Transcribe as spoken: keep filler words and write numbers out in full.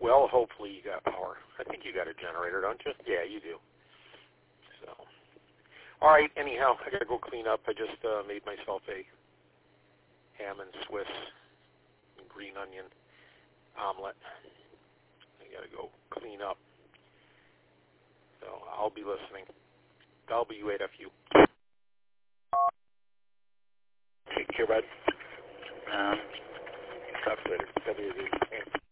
Well, hopefully you got power. I think you got a generator, don't you? Yeah, you do. So, all right. Anyhow, I gotta go clean up. I just uh, made myself a ham and Swiss and green onion omelet. I gotta go clean up. So I'll be listening. W eight F U. Take care, bud. Um, talk later. W eight F U.